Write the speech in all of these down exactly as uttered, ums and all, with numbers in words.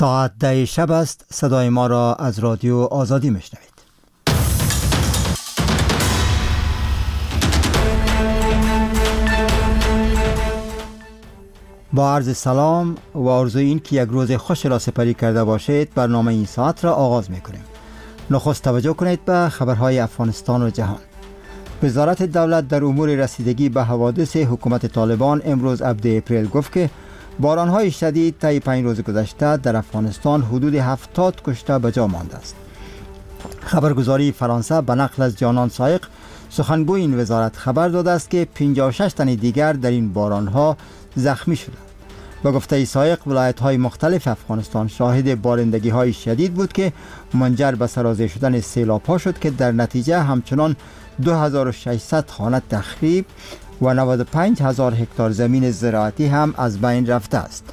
ساعت ده شب است. صدای ما را از رادیو آزادی میشنوید. با عرض سلام و آرزوی این که یک روز خوش را سپری کرده باشید، برنامه این ساعت را آغاز میکنیم. نخست توجه کنید به خبرهای افغانستان و جهان. وزارت دولت در امور رسیدگی به حوادث حکومت طالبان امروز هفدهم اپریل گفت که بارانهای شدید طی پنج روز گذشته در افغانستان حدود هفتاد کشته به جا مانده است. خبرگزاری فرانسه به نقل از جانان سایق، سخنگوی این وزارت، خبر داده است که پنجاه و شش تن دیگر در این بارانها زخمی شدند. به گفته سایق، ولایت‌های مختلف افغانستان شاهد بارندگی‌های شدید بود که منجر به سرازیر شدن سیلاب‌ها شد که در نتیجه همچنان دو هزار و ششصد خانه تخریب و نود و پنج هزار هکتار زمین زراعتی هم از بین رفته است.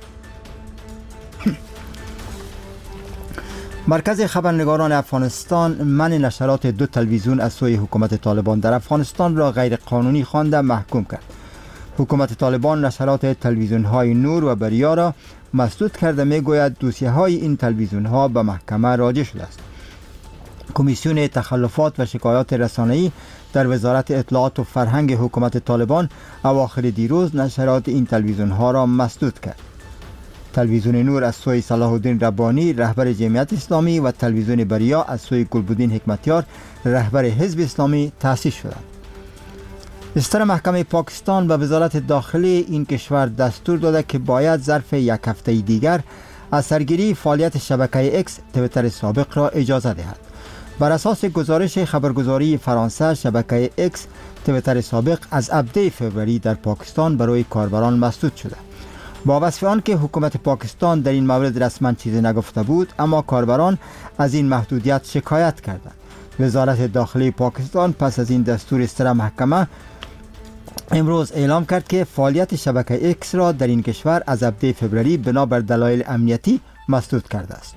مرکز خبرنگاران افغانستان منع نشرات دو تلویزیون از سوی حکومت طالبان در افغانستان را غیر قانونی خوانده محکوم کرد. حکومت طالبان نشرات تلویزیون‌های نور و بریا را مسدود کرده میگوید دوسیه‌های این تلویزیون‌ها به محکمه راجع شده است. کمیسیون تخلفات و شکایات رسانه‌ای در وزارت اطلاعات و فرهنگ حکومت طالبان اواخر دیروز نشرات این تلویزیون‌ها را مسدود کرد. تلویزیون نور از سوی صلاح الدین ربانی رهبر جمعیت اسلامی و تلویزیون بریا از سوی گلبدین حکمتیار رهبر حزب اسلامی تأسیس شدند. استر محکمه پاکستان به وزارت داخلی این کشور دستور داده که باید ظرف یک هفته دیگر از سرگیری فعالیت شبکه اکس تویتر سابق را اجازه دهد. بر اساس گزارش خبرگزاری فرانسه، شبکه اکس تویتر سابق از هفدهم فوریه در پاکستان برای کاربران مسدود شده. با وصف آن که حکومت پاکستان در این مورد رسما چیزی نگفته بود، اما کاربران از این محدودیت شکایت کردند. وزارت داخلی پاکستان پس از این دستور استر محکمه امروز اعلام کرد که فعالیت شبکه اکس را در این کشور از هفدهم فوریه بنابر دلایل امنیتی مسدود کرده است.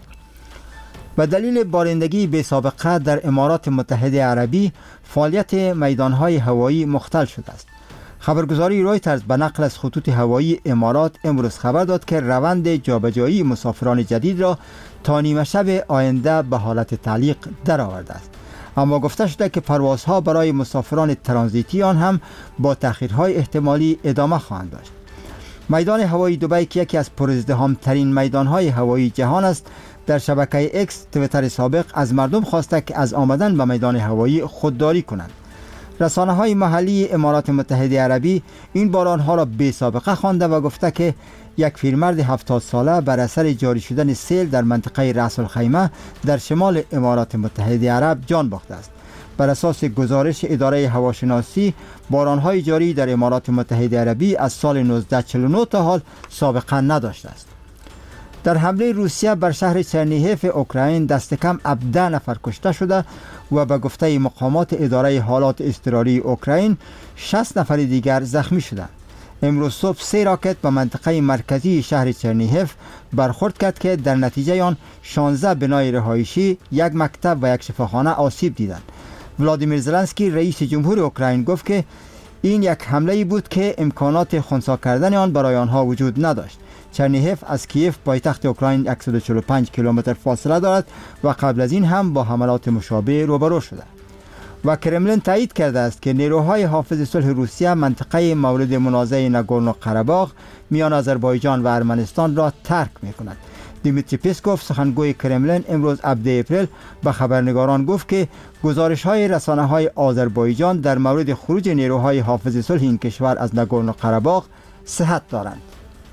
به دلیل بارندگی بی سابقه در امارات متحده عربی فعالیت میدانهای هوایی مختل شده است. خبرگزاری رویترز به نقل از خطوط هوایی امارات امروز خبر داد که روند جابجایی مسافران جدید را تا نیمه شب آینده به حالت تعلیق درآورده است. اما گفته شده که پروازها برای مسافران ترانزیتی آن هم با تأخیرهای احتمالی ادامه خواهند داشت. میدان هوایی دبی که یکی از پرازدحام‌ترین میدانهای هوایی جهان است، در شبکه اکس تویتر سابق از مردم خواسته که از آمدن به میدان هوایی خودداری کنند. رسانه‌های محلی امارات متحده عربی این بارانها را بی سابقه خوانده و گفته که یک پیرمرد هفتاد ساله بر اثر جاری شدن سیل در منطقه رأس الخیمه در شمال امارات متحده عرب جان باخته است. بر اساس گزارش اداره هواشناسی، بارانهای جاری در امارات متحده عربی از سال نوزده چهل و نه تا حال سابقه نداشته است. در حمله روسیه بر شهر چرنیهف اوکراین دست کم هفده نفر کشته شده و به گفته مقامات اداره حالات اضطراری اوکراین شصت نفر دیگر زخمی شدند. امروز صبح سه راکت به منطقه مرکزی شهر چرنیهف برخورد کرد که در نتیجه آن شانزده بنای رهایشی، یک مکتب و یک شفاخانه آسیب دیدند. ولادیمیر زلنسکی رئیس جمهور اوکراین گفت که این یک حمله بود که امکانات خنثی کردن آن برای آنها وجود نداشت. چرنیهف از کیف پایتخت اوکراین صد و چهل و پنج کیلومتر فاصله دارد و قبل از این هم با حملات مشابه روبرو شده. و کرملین تایید کرده است که نیروهای حافظ صلح روسیه منطقه مورد منازعه ناگورنو قره‌باغ میان آذربایجان و ارمنستان را ترک می‌کند. دیمیتری پسکوف سخنگوی کرملین امروز هفدهم اپریل به خبرنگاران گفت که گزارش‌های رسانه‌های آذربایجان در مورد خروج نیروهای حافظ صلح این کشور از ناگورنو قره‌باغ صحت دارند.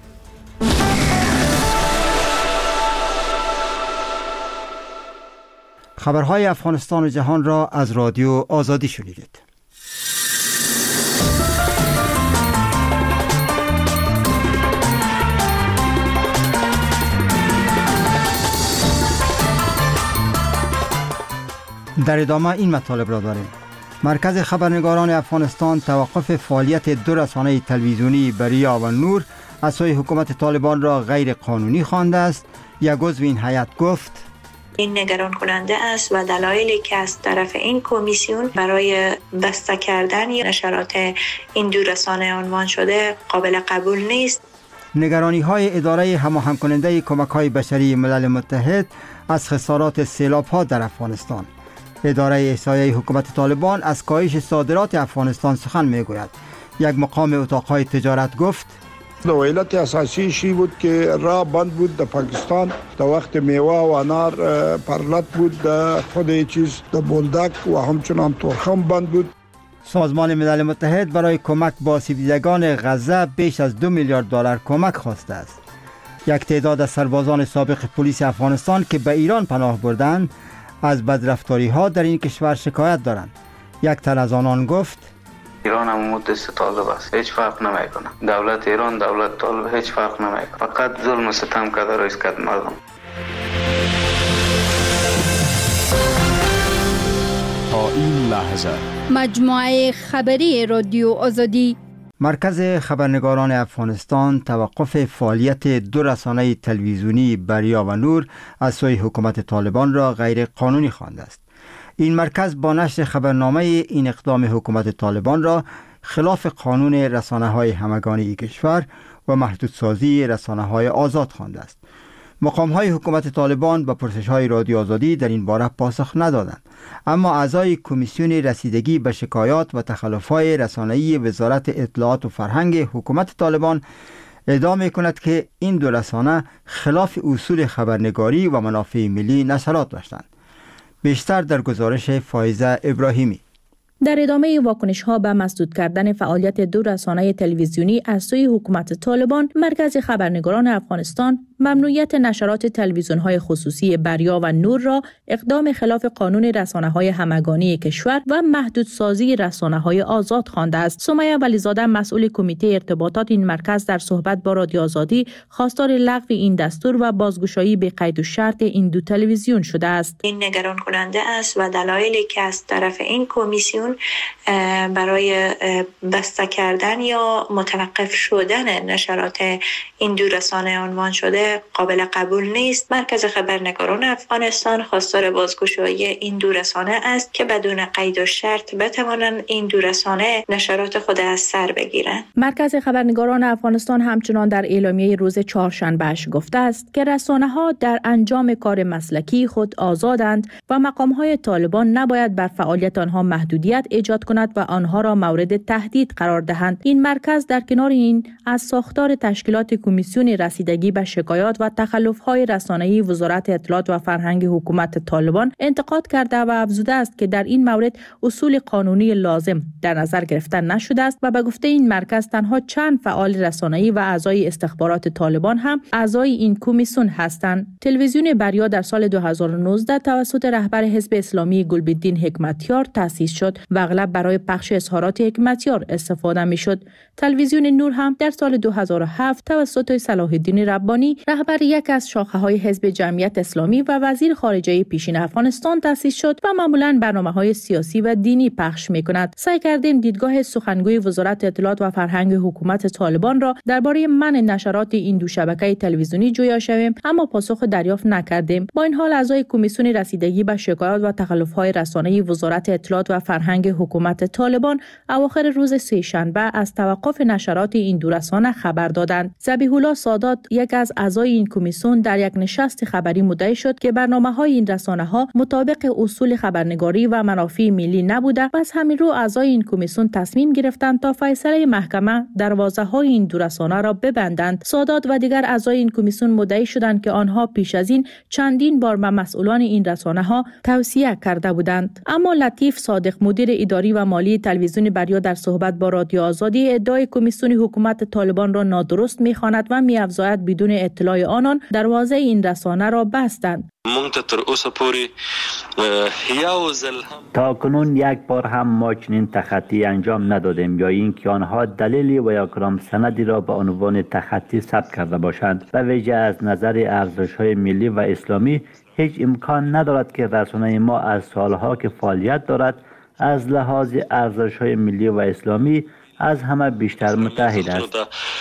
خبرهای افغانستان و جهان را از رادیو آزادی شنیدید. در ادامه این مطالب را داریم. مرکز خبرنگاران افغانستان توقف فعالیت دو رسانه تلویزیونی بریا و نور از سوی حکومت طالبان را غیر قانونی خوانده است. یک عضو این هیئت گفت: این نگران کننده است و دلایلی که از طرف این کمیسیون برای بسته کردن نشرات این دو رسانه عنوان شده قابل قبول نیست. نگرانی های اداره هماهنگ کننده کمک های بشری ملل متحد از خسارات سیلاب ها در افغانستان. اداره احصایه حکومت طالبان از کاهش صادرات افغانستان سخن میگوید. یک مقام اتاقهای تجارت گفت دو علت اساسی شی بود که راه بند بود در پاکستان در وقت میوه و انار پرلت بود، در خود چیز در بولدک و همچنان ترخم بند بود. سازمان ملل متحد برای کمک به آسیب دیدگان غزه بیش از دو میلیارد دلار کمک خواسته است. یک تعداد از سربازان سابق پلیس افغانستان که به ایران پناه بردند از بدرفتاری ها در این کشور شکایت دارند. یک تن از آنان گفت ایران هم مدت طالب است، هیچ فرق نمیکنه. دولت ایران دولت طالب هیچ فرق نمیکنه، فقط ظلم و ستم کرده رئیس کد مردم. تا این لحظه مجموعه خبری رادیو آزادی. مرکز خبرنگاران افغانستان توقف فعالیت دو رسانه تلویزیونی بریا و نور از سوی حکومت طالبان را غیر قانونی خوانده است. این مرکز با نشر خبرنامه این اقدام حکومت طالبان را خلاف قانون رسانه‌های همگانی کشور و محدودسازی رسانه‌های آزاد خوانده است. مقام‌های حکومت طالبان به پرسش‌های رادیو آزادی در این باره پاسخ ندادند، اما اعضای کمیسیون رسیدگی به شکایات و تخلف‌های رسانه‌ای وزارت اطلاعات و فرهنگ حکومت طالبان ادعا می‌کند که این دو رسانه خلاف اصول خبرنگاری و منافع ملی نشرات داشتند. بیشتر در گزارش فائزه ابراهیمی. در ادامه واکنش‌ها به مسدود کردن فعالیت دو رسانه تلویزیونی از سوی حکومت طالبان، مرکز خبرنگاران افغانستان ممنوعیت نشرات تلویزیون‌های خصوصی بریا و نور را اقدام خلاف قانون رسانه‌های همگانی کشور و محدودسازی رسانه‌های آزاد خوانده است. سمیه ولیزاده مسئول کمیته ارتباطات این مرکز در صحبت با رادیو آزادی خواستار لغو این دستور و بازگشایی به قید و شرط این دو تلویزیون شده است. این نگران کننده است و دلایلی که از طرف این کمیسیون برای بسته کردن یا متوقف شدن نشرات این دو رسانه عنوان شده قابل قبول نیست. مرکز خبرنگاران افغانستان خواستار بازگشایی این دو رسانه است که بدون قید و شرط بتوانند این دو رسانه نشرات خود از سر بگیرند. مرکز خبرنگاران افغانستان همچنان در اعلامیه روز چهارشنبهش گفته است که رسانه‌ها در انجام کار مسلکی خود آزادند و مقام‌های طالبان نباید بر فعالیت آنها محدودیت ایجاد کند و آنها را مورد تهدید قرار دهند. این مرکز در کنار این از ساختار تشکیلات کمیسیون رسیدگی به شکایات و تخلف‌های رسانه‌ای وزارت اطلاعات و فرهنگ حکومت طالبان انتقاد کرده و افزوده است که در این مورد اصول قانونی لازم در نظر گرفته نشده است و به گفته این مرکز تنها چند فعال رسانه‌ای و اعضای استخبارات طالبان هم اعضای این کمیسیون هستند. تلویزیون بریا در سال دو هزار و نوزده توسط رهبر حزب اسلامی گلبدین حکمتیار تأسیس شد و اغلب برای پخش اظهارات حکمتیار استفاده می‌شد. تلویزیون نور هم در سال دو هزار و هفت توسط صلاح الدین ربانی رهبر یک از شاخه‌های حزب جمعیت اسلامی و وزیر خارجه پیشین افغانستان تأسیس شد و معمولاً برنامه‌های سیاسی و دینی پخش می‌کند. سعی کردیم دیدگاه سخنگوی وزارت اطلاعات و فرهنگ حکومت طالبان را درباره منع نشرات این دو شبکه تلویزیونی جویا شویم، اما پاسخ دریافت نکردیم. با این حال اعضای کمیسیون رسیدگی به شکایات و تخلف‌های رسانه‌ای وزارت اطلاعات و فرهنگ حکومت طالبان اواخر روز سه‌شنبه از توقف نشرات این دو رسانه خبر دادند. ذبیح الله سادات یک از اعضای این کمیسیون در یک نشست خبری مدعی شد که برنامه‌های این رسانه‌ها مطابق اصول خبرنگاری و منافع ملی نبوده و از همین رو اعضای این کمیسیون تصمیم گرفتند تا فیصله محکمه دروازه‌های این دو رسانه را ببندند. سادات و دیگر اعضای این کمیسیون مدعی شدند که آنها پیش از این چندین بار به مسئولان این رسانه‌ها توصیه کرده بودند. اما لطیف صادق مدیر اداری و مالی تلویزیون بریا در صحبت با رادیو آزادی ادعای کمیسیون حکومت طالبان را نادرست می‌خواند و می‌افزاید بدون اطلاع آنان دروازه این رسانه را بستند. تا کنون یک بار هم ما چنین تخطی انجام ندادیم یا اینکه آنها دلیلی و یا کدام سندی را به عنوان تخطی ثبت کرده باشند. به ویژه از نظر ارزش‌های ملی و اسلامی هیچ امکان ندارد که رسانه ما از سالها که فعالیت دارد از لحاظ ارزش‌های ملی و اسلامی از همه بیشتر متحد است.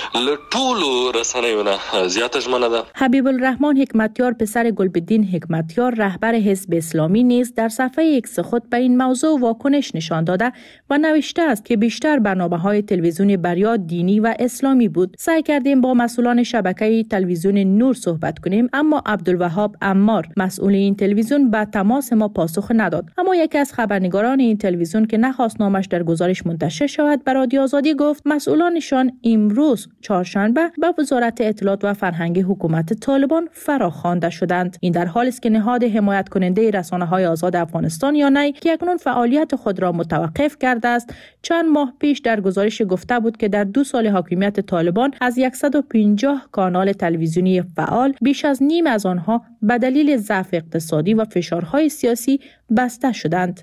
حبیب الرحمن حکمتیار پسر گلبدین حکمتیار رهبر حزب اسلامی نیز در صفحه ایکس خود به این موضوع واکنش نشان داده و نوشته است که بیشتر برنامه‌های تلویزیون بریا دینی و اسلامی بود. سعی کردیم با مسئولان شبکه تلویزیون نور صحبت کنیم، اما عبدالوهاب عمار مسئول این تلویزیون به تماس ما پاسخ نداد. اما یکی از خبرنگاران این تلویزیون که نخواست نامش در گزارش منتشر شود به رادیو آزادی گفت مسئولانشان امروز چهارشنبه به وزارت اطلاعات و فرهنگ حکومت طالبان فراخوانده شدند. این در حالی است که نهاد حمایت کننده رسانه‌های آزاد افغانستان یا نی که اکنون فعالیت خود را متوقف کرده است، چند ماه پیش در گزارش گفته بود که در دو سال حاکمیت طالبان از صد و پنجاه کانال تلویزیونی فعال بیش از نیم از آنها به دلیل ضعف اقتصادی و فشارهای سیاسی بسته شدند.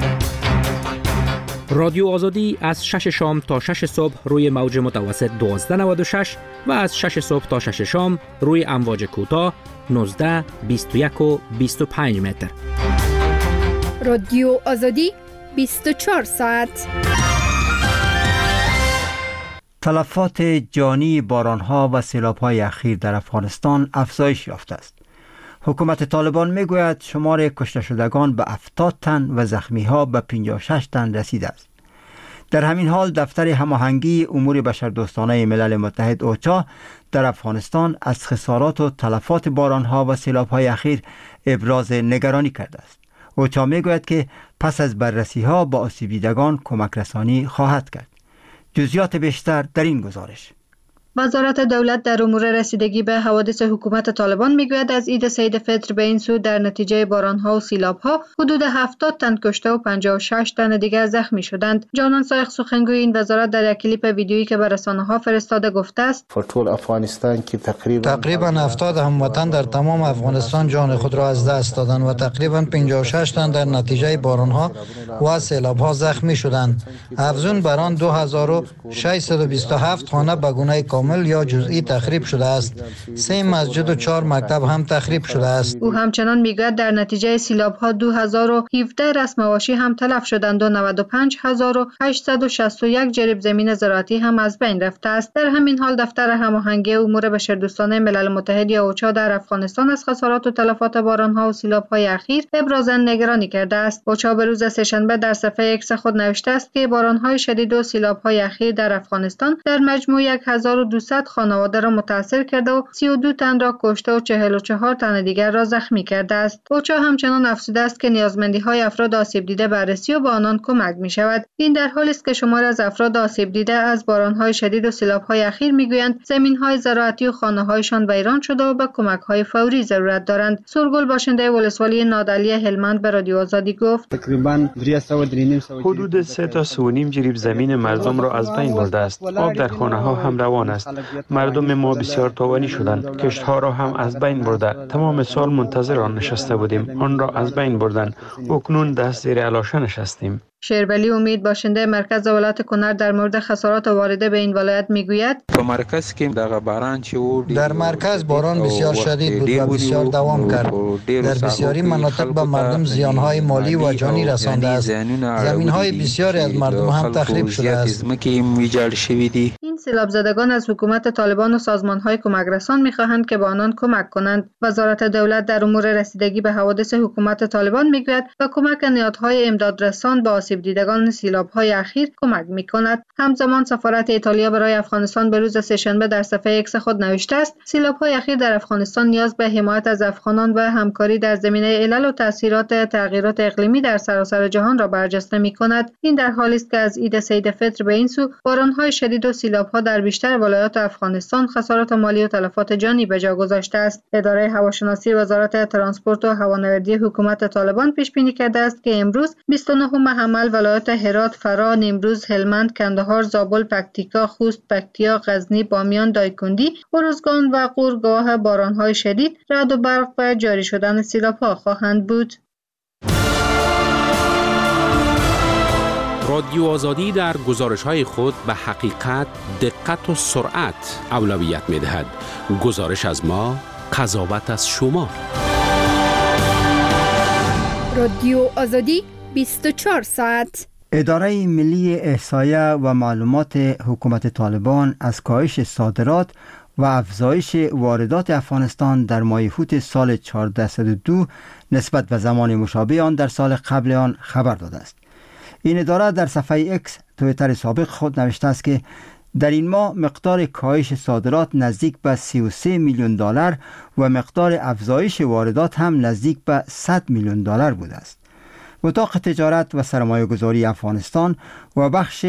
رادیو آزادی از شش شام تا شش صبح روی موج متوسط دوازده نود و شش و از شش صبح تا شش شام روی امواج کوتاه نوزده، بیست و یک و بیست و پنج متر. رادیو آزادی بیست و چهار ساعت. تلفات جانی بارانها و سیلاب‌های اخیر در افغانستان افزایش یافته است. حکومت طالبان میگوید شمار کشته شدگان به هفتاد تن و زخمی‌ها به پنجاه و شش تن رسیده است. در همین حال دفتر هماهنگی امور بشردوستانه ملل متحد اوچا در افغانستان از خسارات و تلفات بارانها و سیلاب‌های اخیر ابراز نگرانی کرده است. اوچا میگوید که پس از بررسی‌ها با آسیب دیدگان کمک رسانی خواهد کرد. جزئیات بیشتر در این گزارش. وزارت دولت در امور رسیدگی به حوادث حکومت طالبان میگوید از عید سید فطر به این سو در نتیجه بارانها و سیلابها حدود هفتاد تن کشته و پنجاه و شش تن دیگر زخمی شدند. جانان سایق سخنگوی این وزارت در یک کلیپ ویدیویی که به رسانه‌ها فرستاده گفته است افغانستان که تقریبا تقریبا هفتاد هموطن در تمام افغانستان جان خود را از دست دادند و تقریبا پنجاه و شش تن در نتیجه بارانها و سیلابها زخمی شدند. افزون بر آن دو هزار و ششصد و بیست و هفت خانه به گونه کامل یا جزئی تخریب شده است. سه مسجد و چهار مکتب هم تخریب شده است. او همچنان میگوید در نتیجه سیلاب‌ها دو هزار و هفده رسم مواشی هم تلف شدند و نود و پنج هزار و هشتصد و شصت و یک جریب زمین زراعتی هم از بین رفته است. در همین حال دفتر هماهنگی امور بشردوستانه ملل متحد یا اوچا در افغانستان از خسارات و تلفات باران‌ها و سیلاب‌های اخیر ابراز نگرانی کرده است. اوچا به روز سه‌شنبه در صفحه ایکس خود نوشته است که باران‌های شدید و سیلاب‌های اخیر در افغانستان در مجموع هزار و دویست خانواده را متاثر کرده و سی و دو تن را کشته و چهل و چهار تن دیگر را زخمی کرده است. اوچا همچنان افزوده است که نیازمندی‌های افراد آسیب دیده بررسی و به آنان کمک می‌شود. این در حالی است که شمار از افراد آسیب دیده از باران‌های شدید و سیلاب‌های اخیر می‌گویند زمین‌های زراعتی و خانه‌هایشان ویران شده و به کمک‌های فوری ضرورت دارند. سورگل باشنده ولسوالی نادعلی هلمند به رادیو آزادی گفت تقریباً حدود سه تا سه و نیم جریب زمین مردم را از بین برده است. آب در خانه‌ها هم روان است. مردم ما بسیار تاوانی شدند. کشت‌ها را هم از بین برده. تمام سال منتظر آن نشسته بودیم. آن را از بین بردن. اکنون دست زیر علاشه نشستیم. شیربلی امید باشنده مرکز ولایت کنر در مورد خسارات وارده به این ولایت میگوید په مرکز کې دغه باران چې در مرکز باران بسیار شدید بود و بسیار دوام کرد. در بسیاری مناطق به مردم زیانهای مالی و جانی رسانده است. زمینهای بسیاری از مردم هم تخریب شده است. این سیلاب زدگان از حکومت طالبان و سازمانهای کمک رسان میخواهند که به آنان کمک کنند. وزارت دولت در امور رسیدگی به حوادث حکومت طالبان میگوید به کمک نهادهای امدادرسان با آسیب دیدگان سیلاب‌های اخیر کمک می‌کند. همزمان سفارت ایتالیا برای افغانستان به روز سه‌شنبه در صفحه ایکس خود نوشته است سیلاب‌های اخیر در افغانستان نیاز به حمایت از افغانان و همکاری در زمینه علل و تاثیرات تغییرات اقلیمی در سراسر جهان را برجسته می‌کند. این در حالی است که از عید سید فطر به این سو باران‌های شدید و سیلاب‌ها در بیشتر ولایات افغانستان خسارات مالی و تلفات جانی به جا گذاشته است. اداره هواشناسی وزارت ترانسپورت و هوانوردی حکومت طالبان پیش بینی کرده است که امروز بیست و نهم حمل ولایات هرات، فرا، نیمروز، هلمند، کندهار، زابل، پکتیکا، خوست، پکتیا، غزنی، بامیان، دایکندی، ارزگان و غور گواه باران‌های شدید، رعد و برق و جاری شدن سیلاب‌ها خواهند بود. رادیو آزادی در گزارش‌های خود به حقیقت، دقت و سرعت اولویت می‌دهد. گزارش از ما، قضاوت از شما. رادیو آزادی بیست و چهار ساعت. اداره ملی احصایه و معلومات حکومت طالبان از کاهش صادرات و افزایش واردات افغانستان در ماه اوت سال هزار و چهارصد و دو نسبت به زمان مشابه آن در سال قبل آن خبر داده است. این اداره در صفحه اکس توییتر سابق خود نوشته است که در این ماه مقدار کاهش صادرات نزدیک به سی و سه میلیون دلار و مقدار افزایش واردات هم نزدیک به صد میلیون دلار بوده است. اتاق تجارت و سرمایه گذاری افغانستان و بخش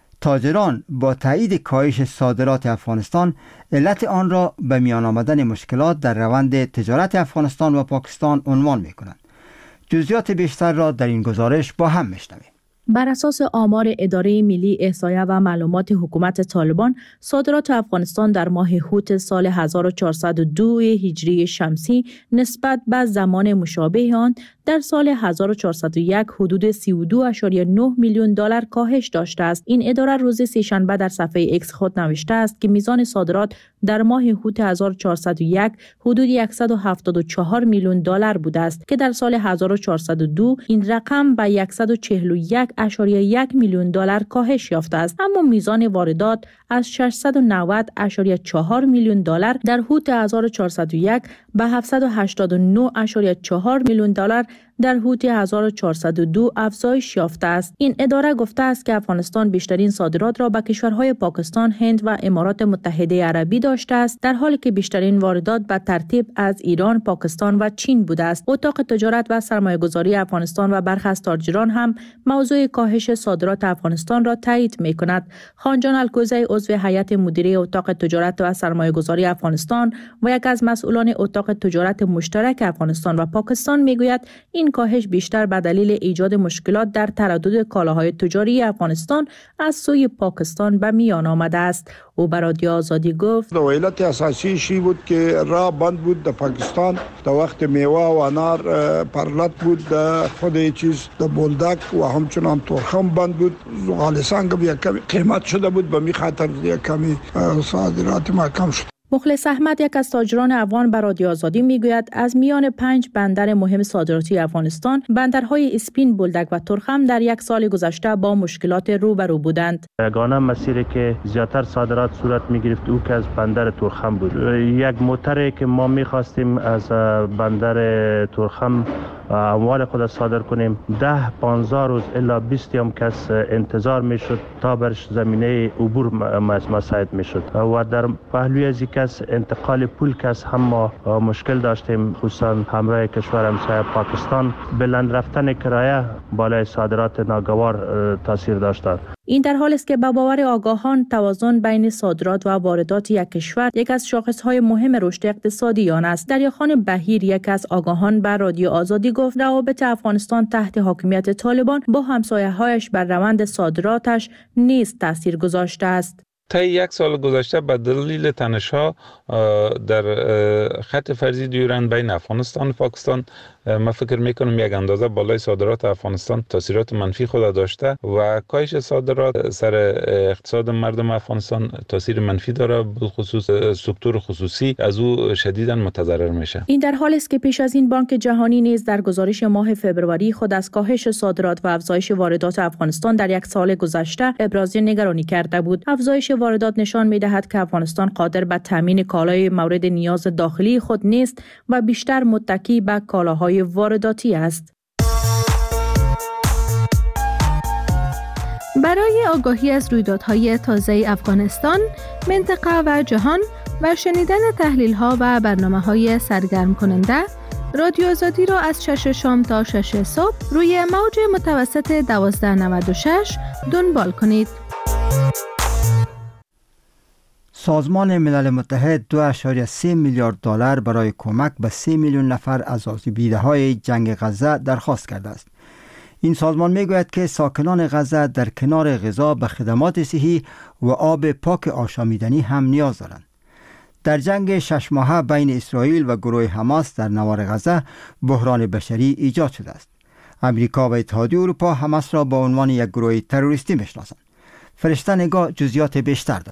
تاجران با تایید کاهش صادرات افغانستان علت آن را به میان آمدن مشکلات در روند تجارت افغانستان و پاکستان عنوان می کنند. جزئیات بیشتر را در این گزارش با هم میشنویم. بر اساس آمار اداره ملی احصایه و معلومات حکومت طالبان، صادرات افغانستان در ماه اوت سال هزار و چهارصد و دو هجری شمسی نسبت به زمان مشابه آن در سال هزار و چهارصد و یک حدود سی و دو ممیز نه میلیون دلار کاهش داشته است. این اداره روز سه‌شنبه در صفحه اکس خود نوشته است که میزان صادرات در ماه اوت هزار و چهارصد و یک حدود صد و هفتاد و چهار میلیون دلار بوده است که در سال هزار و چهارصد و دو این رقم به صد و چهل و یک ممیز یک میلیون دلار کاهش یافته است. اما میزان واردات از ششصد و نود ممیز چهار میلیون دلار در اوت هزار و چهارصد و یک به هفتصد و هشتاد و نه ممیز چهار میلیون دلار در اوت هزار و چهارصد و دو افزایش یافته است. این اداره گفته است که افغانستان بیشترین صادرات را به کشورهای پاکستان، هند و امارات متحده عربی داشته است، در حالی که بیشترین واردات به ترتیب از ایران، پاکستان و چین بوده است. اتاق تجارت و سرمایه‌گذاری افغانستان و برخی از تاجران هم موضوع کاهش صادرات افغانستان را تایید می‌کند. خانجان الکوزی، عضو هیئت مدیره اتاق تجارت و سرمایه‌گذاری افغانستان و یک از مسئولان اتاق تجارت مشترک افغانستان و پاکستان می‌گوید این کاهش بیشتر به دلیل ایجاد مشکلات در تردد کالاهای تجاری افغانستان از سوی پاکستان به میان آمده است. او بر رادیو آزادی گفت علت اساسی شی بود که راه بند بود در پاکستان در وقت میوه و انار پرلت بود، در خود چیز در بولدک و همچنان ترخم بند بود. زغال سنگ یک کمی قیمت شده بود، به می خاطر یک کمی صادرات ما کم شد. مخلص احمد، یک از تاجران افغان، بر رادیو آزادی میگوید از میان پنج بندر مهم صادراتی افغانستان، بندرهای اسپین، بولدک و ترخم در یک سال گذشته با مشکلات روبرو بودند. یگانه مسیری که زیاتر صادرات صورت میگرفت او که از بندر ترخم بود. یک موتری که ما میخواستیم از بندر ترخم اموال خود صادر کنیم، ده پانزده روز الا بیست هم کس انتظار میشد تا برش زمینه عبور مساعد میشد و در پهلوی از کس انتقال پول کس هم ما مشکل داشتیم، خصوصا همراه کشور همسایه پاکستان. بلند رفتن کرایه بالای صادرات ناگوار تاثیر داشته. این در حالی است که به باور آگاهان توازن بین صادرات و واردات یک کشور یک از شاخصهای مهم رشد اقتصادی آن است. دریاخان بهیر، یک از آگاهان، بر رادیو آزادی گفت روابط افغانستان تحت حاکمیت طالبان با همسایه‌هایش بر روند صادراتش نیز تاثیر گذاشته است. تا یک سال گذشته به دلیل تنش‌ها در خط فرضی دیورند بین افغانستان و پاکستان، من فکر میکنم یک اندازه بالای صادرات افغانستان تاثیرات منفی خود داشته و کاهش صادرات سر اقتصاد مردم افغانستان تاثیر منفی داره، خصوص سکتور خصوصی از او شدیداً متضرر میشه. این در حالی است که پیش از این بانک جهانی نیز در گزارش ماه فوریه خود از کاهش صادرات و افزایش واردات افغانستان در یک سال گذشته ابراز نگرانی کرده بود. افزایش واردات نشان می‌دهد که افغانستان قادر به تامین کالای مورد نیاز داخلی خود نیست و بیشتر متکی به کالاهای وارداتی است. برای آگاهی از رویدادهای تازه افغانستان، منطقه و جهان و شنیدن تحلیل‌ها و برنامه‌های سرگرم کننده، رادیو آزادی را از شش شام تا شش صبح روی موج متوسط دوازده نود و شش دنبال کنید. سازمان ملل متحد دو ممیز سه میلیارد دلار برای کمک به سه میلیون نفر از آسیب‌دیده‌های جنگ غزه درخواست کرده است. این سازمان میگوید که ساکنان غزه در کنار غذا به خدمات صحی و آب پاک آشامیدنی هم نیاز دارند. در جنگ شش ماهه بین اسرائیل و گروه حماس در نوار غزه بحران بشری ایجاد شده است. امریکا و اتحادیه اروپا حماس را به عنوان یک گروه تروریستی میشناسند. فرشته نگاه جزئیات بیشتر دارد.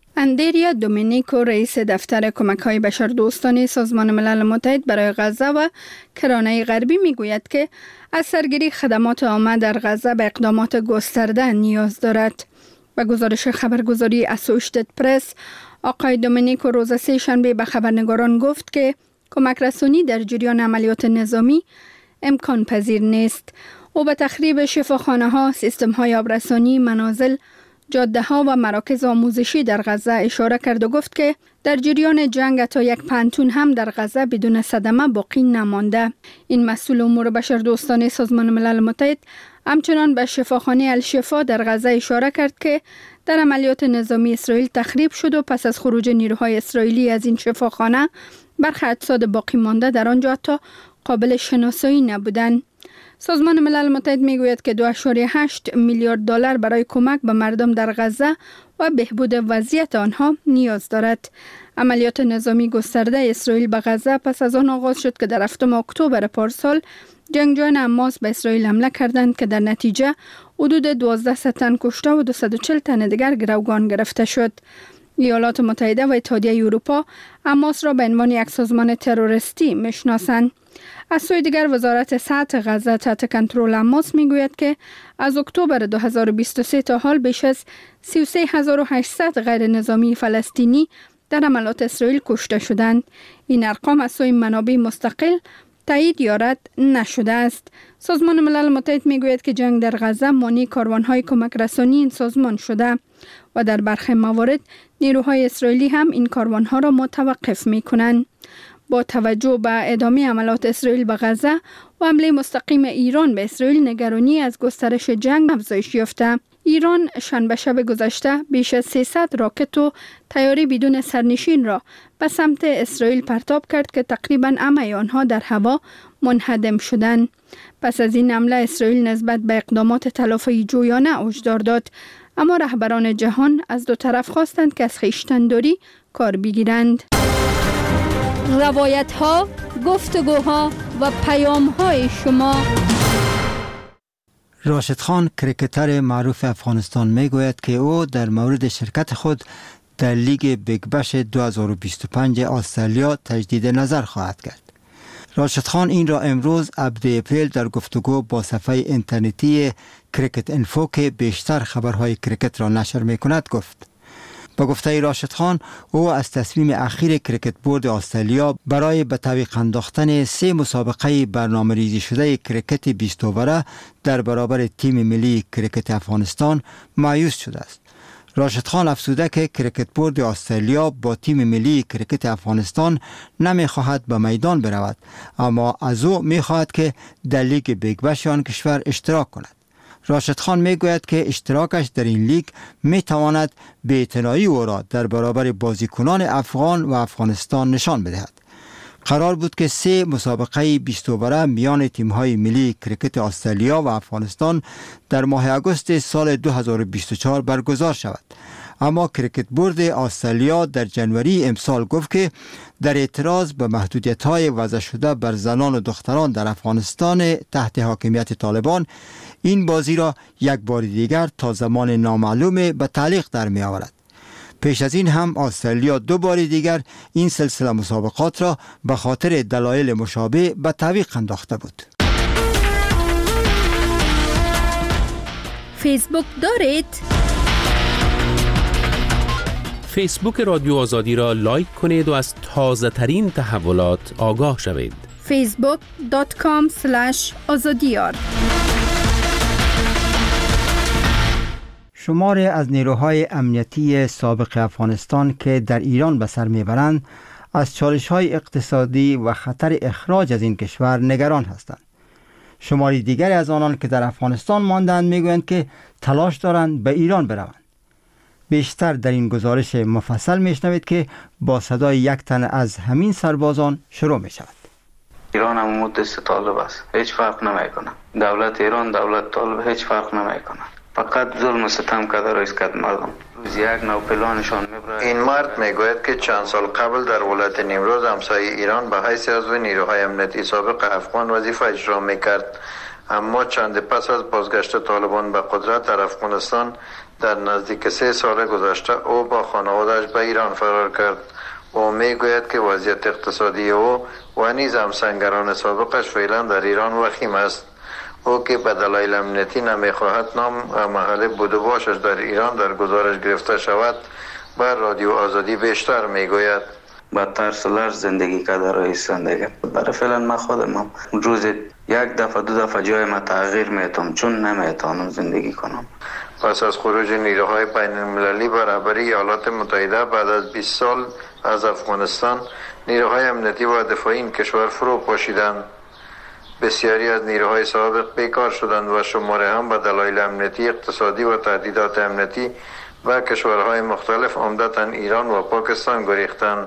اندریا دومینیکو رئیس دفتر کمک‌های بشردوستانه سازمان ملل متحد برای غزه و کرانه غربی میگوید که از سرگیری خدمات عامه در غزه به اقدامات گسترده نیاز دارد. به گزارش خبرگزاری اسوشیتد پرس، آقای دومینیکو روز سه شنبه به خبرنگاران گفت که کمک رسانی در جریان عملیات نظامی امکان پذیر نیست. او به تخریب شفاخانه ها، سیستم های آبرسانی، منازل، جاده ها و مراکز آموزشی در غزه اشاره کرد و گفت که در جریان جنگ تا یک پانتون هم در غزه بدون صدمه باقی نمانده. این مسئول امور بشردوستانه سازمان ملل متحد همچنان به شفاخانه الشفا در غزه اشاره کرد که در عملیات نظامی اسرائیل تخریب شد و پس از خروج نیروهای اسرائیلی از این شفاخانه برخی اجساد باقی مانده در آنجا حتی قابل شناسایی نبودند. سازمان ملل متحد میگوید که دو ممیز هشت میلیارد دلار برای کمک به مردم در غزه و بهبود وضعیت آنها نیاز دارد. عملیات نظامی گسترده اسرائیل به غزه پس از آن آغاز شد که در هفتم اکتبر پارسال جنگجویان حماس به اسرائیل حمله کردند که در نتیجه حدود دوازده تن کشته و دویست و چهل تن دیگر گروگان گرفته شد. ایالات متحده و اتحادیه اروپا حماس را به عنوان یک سازمان تروریستی میشناسند. از سوی دیگر وزارت صحت غزه تحت کنترل حماس میگوید که از اکتبر دو هزار و بیست و سه تا حال بیش از سی و سه هزار و هشتصد غیر نظامی فلسطینی در عملیات اسرائیل کشته شدند. این ارقام از سوی منابع مستقل تایید یا رد نشده است. سازمان ملل متحد میگوید که جنگ در غزه مانع کاروانهای کمک رسانی این سازمان شده و در برخی موارد نیروهای اسرائیلی هم این کاروانها را متوقف میکنند. با توجه به ادامه عملیات اسرائیل به غزه و حمله مستقیم ایران به اسرائیل، نگرانی از گسترش جنگ افزایش یافته. ایران شنبه شب گذشته بیش از سیصد راکت و طیاره بدون سرنشین را به سمت اسرائیل پرتاب کرد که تقریباً همه آنها در هوا منهدم شدند. پس از این حمله اسرائیل نسبت به اقدامات تلافی جویانه هشدار داد، اما رهبران جهان از دو طرف خواستند که از خویشتن‌داری کار بگیرند. روایت ها، گفتگوها و پیام های شما. راشد خان، کریکتر معروف افغانستان، میگوید که او در مورد شرکت خود در لیگ بیگ بش دو هزار و بیست و پنج استرالیا تجدید نظر خواهد کرد. راشد خان این را امروز هفدهم اپریل در گفتگو با صفحه اینترنتی کریکت انفو که بیشتر خبرهای کریکت را نشر میکند گفت. با گفته راشد خان، او از تصمیم اخیر کریکت بورد استرالیا برای به تعویق انداختن سه مسابقه برنامه ریزی شده کریکت بیست اووره در برابر تیم ملی کریکت افغانستان مایوس شده است. راشد خان افزوده که کریکت بورد استرالیا با تیم ملی کریکت افغانستان نمیخواهد به میدان برود، اما از او میخواهد که در لیگ بیگ بش آن کشور اشتراک کند. راشد خان میگوید که اشتراکش در این لیگ میتواند بی‌اعتنایی او را در برابر بازیکنان افغان و افغانستان نشان بدهد. قرار بود که سه مسابقه بیست اووره میان تیم‌های ملی کریکت استرالیا و افغانستان در ماه اگست سال دو هزار و بیست و چهار برگزار شود، اما کریکت بورد استرالیا در جنوری امسال گفت که در اعتراض به محدودیت‌های وضع شده بر زنان و دختران در افغانستان تحت حاکمیت طالبان این بازی را یک بار دیگر تا زمان نامعلوم به تعلیق در می آورد. پیش از این هم استرالیا دو بار دیگر این سلسله مسابقات را به خاطر دلایل مشابه به تعویق انداخته بود. فیسبوک دارید؟ فیسبوک رادیو آزادی را لایک کنید و از تازه ترین تحولات آگاه شوید. فیسبوک دات کام اسلش آزادیار. شماری از نیروهای امنیتی سابق افغانستان که در ایران به سر میبرند از چالش‌های اقتصادی و خطر اخراج از این کشور نگران هستند. شماری دیگری از آنان که در افغانستان ماندند میگویند که تلاش دارند به ایران بروند. بیشتر در این گزارش مفصل میشنوید که با صدای یک تن از همین سربازان شروع می شود. ایران هم مدت طالب است، هیچ فرق نمیکنه. دولت ایران دولت طالب هیچ فرق نمیکنه. فقط ظلم و ستم کرده رئیس کد مردم. روز یک نو پلانشان میبره. این مرد میگوید که چند سال قبل در ولایت نیمروز همسایه ایران به حیث عضو نیروهای امنیتی سابق افغان وظیفه اجرا میکرد، اما چند پس از بازگشت طالبان به قدرت در افغانستان در نزدیک سه سال گذشته او با خانواده‌اش به ایران فرار کرد. او میگوید که وضعیت اقتصادی او و نیز همسنگران سابقش فعلا در ایران وخیم است. او که به دلایل امنیتی نمیخواهد نام و محل بود و باشش در ایران در گزارش گرفته شود بر رادیو آزادی بیشتر میگوید. با ترس و لرز زندگی کرده رئیس زندگی. برای فعلا من خودم هم روز یک دفعه دو دفعه جای ما تغییر میتونم چون نمیتونم زندگی کنم. پس از خروج نیروهای بین المللی برابری ایالات متحده بعد از بیست سال از افغانستان، نیروهای امنیتی و دفاعی این کشور فرو پاشیدند. بسیاری از نیروهای سابق بیکار شدند و شماره هم به دلایل امنیتی، اقتصادی و تهدیدات امنیتی و کشورهای مختلف عمدتاً ایران و پاکستان گریختند.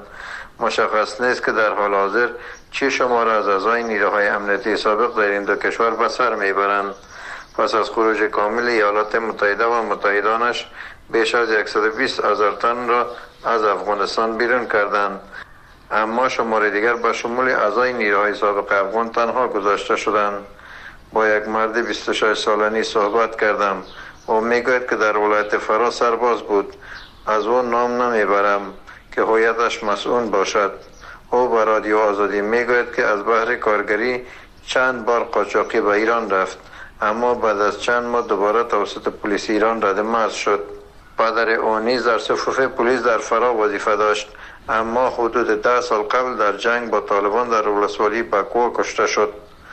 مشخص نیست که در حال حاضر چه شماره از اعضای نیروهای امنیتی سابق در این دو کشور به سر میبرند. پس از خروج کامل ایالات متحده و متحدانش بیش از صد و بیست هزار تن را از افغانستان بیرون کردند. اما شماره دیگر به شمول اعضای نیروهای سابق افغان تنها گذاشته شدند. با یک مرد بیست و شش سالگی صحبت کردم. او میگوید که در ولایت فرا سرباز بود. از او نام نمیبرم که هویتش مسئول باشد. او به رادیو آزادی میگوید که از بحر کارگری چند بار قاچاقی به ایران رفت، اما بعد از چند ماه دوباره توسط پلیس ایران رد مرز شد. پدر او نیز در صفوف پلیس در فرا وظیفه داشت، اما حدود ده سال قبل در جنگ با طالبان در ولسوالی بکوه کشته شد.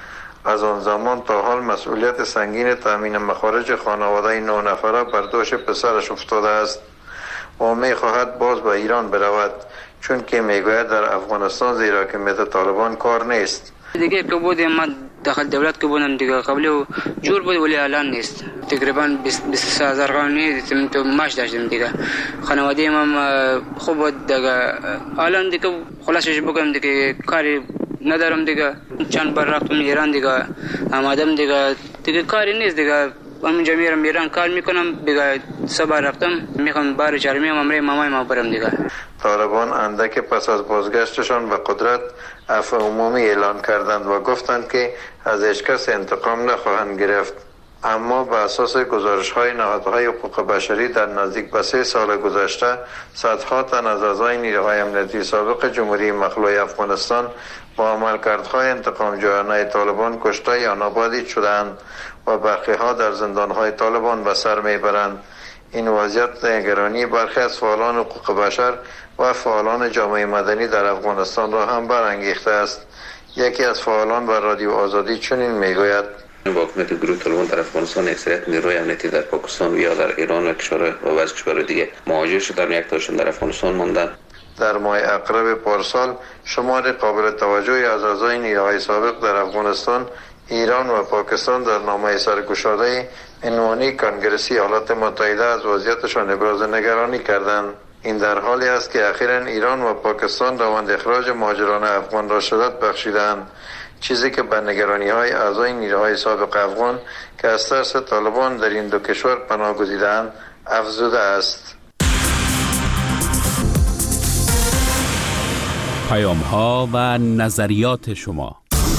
از آن زمان تا حال مسئولیت سنگین تامین مخارج خانواده نه نفره بر دوش پسرش افتاده است. او می خواهد باز به ایران برود، چون که میگوید در افغانستان زیر حاکمیت طالبان کار نیست. دیگه که بودیم ما داخل دولت که بودم دیگه قبل جور بود ولی الان نیست. تقریبا بیست و سه هزار قانونی تو ماش داشتیم دیگه. خانواده هم خوب بود دیگه. الان دیگه خلاصش بگم دیگه کاری ندارم دیگه. چند بار رفتم ایران دیگه. آمدم دیگه دیگه کاری نیست دیگه. همونجا میرم ایران کار میکنم دیگه. صبح رفتم میخوام بار چرمی هم امری مامای ما برم دیگه. طالبان اندک پس از بازگشتشان به قدرت عفو عمومی اعلان کردند و گفتند که از هیچ کس انتقام نخواهند گرفت. اما به اساس گزارش های نهادهای حقوق بشری در نزدیک به سه سال گذشته صدها تن از اعضای نیروهای امنیتی سابق جمهوری مخلوع افغانستان با عملکردهای انتقام جویانه طالبان کشته یا نابودی شدند و برخی ها در زندانهای طالبان به سر میبرند. این وضعیت نگرانی برخی از فعالان حقوق بشر و فعالان جامعه مدنی در افغانستان را هم برانگیخته است. یکی از فعالان بر رادیو آزادی چنین میگوید: با حکومت گروه طالبان در افغانستان اکثریت نیروهای امنیتی در پاکستان و یا در ایران و کشور و بعضی کشورهای دیگه مهاجر شدند، یک تاشون در افغانستان ماندند. در ماه اقرب پارسال شمار قابل توجهی از اعضای نیروهای سابق در افغانستان، ایران و پاکستان در نامه سرگشاده عنوانی کنگرسی ایالات متحده از وضعیتشان ابراز نگرانی کردند. این در حالی است که اخیراً ایران و پاکستان روند اخراج مهاجران افغان را شدت بخشیدند، چیزی که به نگرانی های اعضای نیروهای سابق افغان که از ترس طالبان در این دو کشور پناه گزیدند افزوده است. پیام ها و نظریات شما.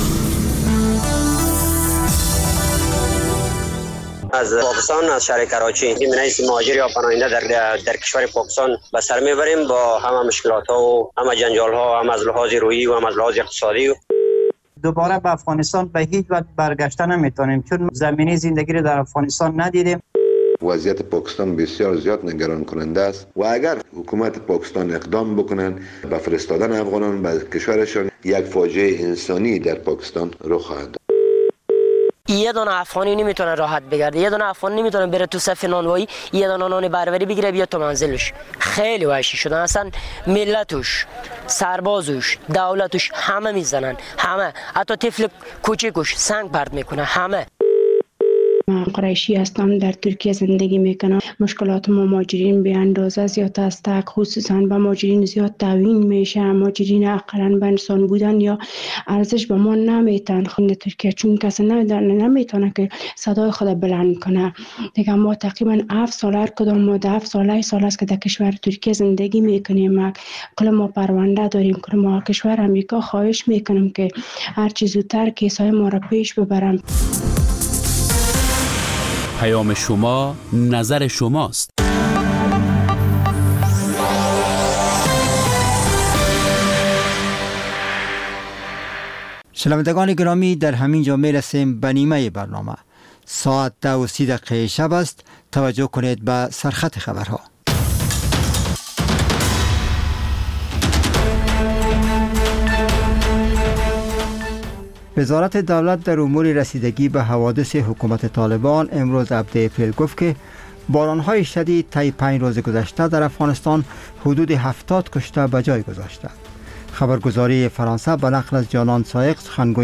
از پاکستان، از شهر کراچی، این رئیس مهاجر یا پناهنده در در کشور پاکستان به سر میبریم با همه مشکلات ها و همه جنجال ها، هم از لحاظ روحی و هم از لحاظ اقتصادی. دوباره به افغانستان به هیچ وجه برگشته نمیتونیم، چون زمینه زندگی رو در افغانستان ندیدیم. وضعیت پاکستان بسیار زیاد نگران کننده است و اگر حکومت پاکستان اقدام بکنند به فرستادن افغانان به کشورشان، یک فاجعه انسانی در پاکستان رخ خواهد داد. یه دونه افغانی نمیتونه راحت بگرده، یه دونه افغان نمیتونه بره تو صف نانوایی، یه دونه نان بربری بگیره بیاد تو منزلش. خیلی وحشی شدن، اصلا ملتش، سربازش، دولتش همه میزنن، همه، حتی طفل کوچیکش سنگ پرت میکنه، همه. من قریشی هستم، در ترکیه زندگی میکنم. مشکلات ما مهاجرین به اندازه زیاد است، خصوصا به مهاجرین زیاد تعیین میشه. مهاجرین اقلا به انسان بودن یا ارزش به ما نمیتن خود ترکیه، چون کسی نمیتونه که صدای خود بلند کنه. دیگه ما تقریبا هفت سال هر کدام ما هفت سال سال است که در کشور ترکیه زندگی میکنیم. کل ما پرونده داریم، کل ما کشور امریکا خواهش میکنم که هر چیز زودتر کیسای ما را پیش ببرم. پیام شما نظر شماست. شنوندگان گرامی، در همین جا می رسیم به نیمه برنامه. ساعت ده و سی دقیقه شب است. توجه کنید به سرخط خبرها. وزارت دولت در امور رسیدگی به حوادث حکومت طالبان امروز هفده اپریل گفت که بارانهای شدید طی پنج روز گذشته در افغانستان حدود هفتاد کشته به جای گذاشته. خبرگزاری فرانسه به نقل از جانان سایق سخنگوی